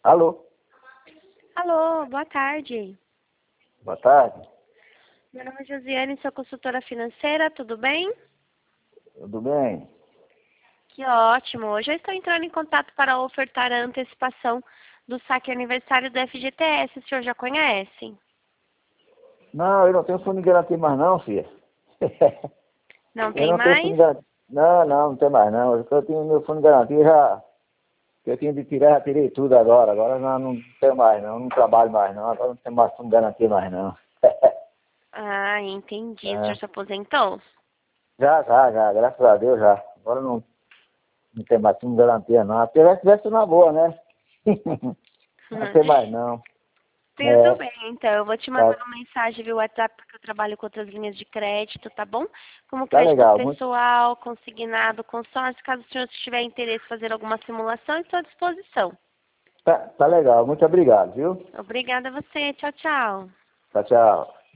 Alô? Alô, boa tarde. Boa tarde. Meu nome é Josiane, sou consultora financeira, tudo bem? Tudo bem? Que ótimo. Hoje eu estou entrando em contato para ofertar a antecipação do saque aniversário do FGTS. O senhor já conhece? Não, eu não tenho fundo de garantia mais não, filha. Não Eu tem não tenho fundo mais? de garantia. Não tem mais não. Eu tinha meu fundo de garantia já. Que eu tinha de tirar, já tirei tudo agora. Agora não tenho mais não. Não trabalho mais não. Agora não tenho mais fundo de garantia mais não. Ah, entendi. O senhor É. se aposentou? Já. Graças a Deus já. Agora não tem mais fundo de garantia não. Se tivesse na boa, né? Não tem mais não. Tudo É. bem, então. Eu vou te mandar Tá, uma mensagem via WhatsApp porque eu trabalho com outras linhas de crédito, tá bom? Como tá crédito legal. pessoal, consignado, consórcio. Caso o senhor tiver interesse em fazer alguma simulação, estou à disposição. Tá legal. Muito obrigado, viu? Obrigada a você. Tchau, tchau. Tchau.